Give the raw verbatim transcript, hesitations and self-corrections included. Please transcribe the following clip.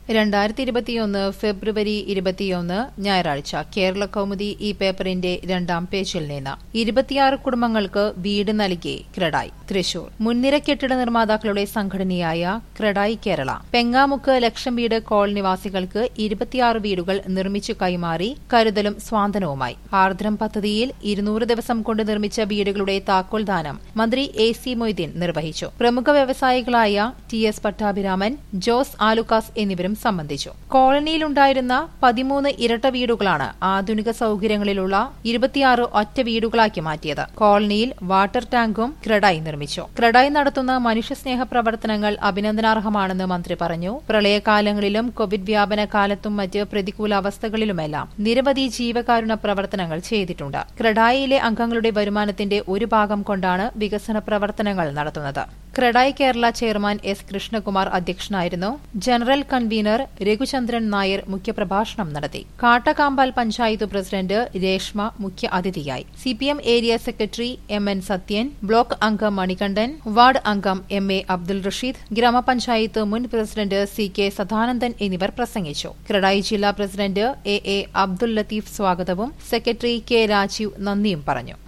രണ്ടായിരത്തി ഇരുപത്തിയൊന്ന് ഫെബ്രുവരി ഇരുപത്തിയൊന്ന് ഞായറാഴ്ച കേരള കൗമുദി ഈ പേപ്പറിന്റെ രണ്ടാം പേജിൽ നിന്ന് ഇരുപത്തിയാറ് കുടുംബങ്ങൾക്ക് വീട് നൽകി ക്രെഡായി തൃശൂർ. മുൻനിര കെട്ടിട നിർമ്മാതാക്കളുടെ സംഘടനയായ ക്രെഡായി കേരള പെങ്ങാമുക്ക് ലക്ഷം വീട് കോൾ നിവാസികൾക്ക് ഇരുപത്തിയാറ് വീടുകൾ നിർമ്മിച്ചു കൈമാറി കരുതലും സ്വാന്തനവുമായി. ആർദ്രം പദ്ധതിയിൽ ഇരുന്നൂറ് ദിവസം കൊണ്ട് നിർമ്മിച്ച വീടുകളുടെ താക്കോൽദാനം മന്ത്രി എ സി മൊയ്തീൻ നിർവഹിച്ചു. പ്രമുഖ വ്യവസായികളായ ടി എസ് പട്ടാഭിരാമൻ, ജോസ് ആലുക്കാസ് എന്നിവരും സംബന്ധിച്ചു. കോളനിയിലുണ്ടായിരുന്ന പതിമൂന്ന് ഇരട്ട വീടുകളാണ് ആധുനിക സൌകര്യങ്ങളിലുള്ള ഇരുപത്തിയാറ് ഒറ്റ വീടുകളാക്കി മാറ്റിയത്. കോളനിയിൽ വാട്ടർ ടാങ്കും ക്രെഡായി നിർമ്മിച്ചു. ക്രെഡായി നടത്തുന്ന മനുഷ്യസ്നേഹ പ്രവർത്തനങ്ങൾ അഭിനന്ദനാർഹമാണെന്ന് മന്ത്രി പറഞ്ഞു. പ്രളയകാലങ്ങളിലും കോവിഡ് വ്യാപന കാലത്തും മറ്റ് പ്രതികൂല അവസ്ഥകളിലുമെല്ലാം നിരവധി ജീവകാരുണ്യ പ്രവർത്തനങ്ങൾ ചെയ്തിട്ടുണ്ട്. ക്രെഡായിയിലെ അംഗങ്ങളുടെ വരുമാനത്തിന്റെ ഒരു ഭാഗം കൊണ്ടാണ് വികസന പ്രവർത്തനങ്ങൾ നടത്തുന്നത്. ക്രെഡായി കേരള ചെയർമാൻ എസ് കൃഷ്ണകുമാർ അധ്യക്ഷനായിരുന്നു. ജനറൽ കൺവീനർ രഘുചന്ദ്രൻ നായർ മുഖ്യപ്രഭാഷണം നടത്തി. കാട്ടകാമ്പാൽ പഞ്ചായത്ത് പ്രസിഡന്റ് രേഷ്മ മുഖ്യ അതിഥിയായി. CPM area secretary M N Sathyan, block അംഗം മണികണ്ഠൻ, വാർഡ് അംഗം എം എ അബ്ദുൾ റഷീദ്, ഗ്രാമപഞ്ചായത്ത് മുൻ പ്രസിഡന്റ് സി കെ സദാനന്ദൻ എന്നിവർ പ്രസംഗിച്ചു. ക്രെഡായി ജില്ലാ president A A Abdul Latheef സ്വാഗതവും സെക്രട്ടറി കെ രാജീവ് നന്ദിയും പറഞ്ഞു.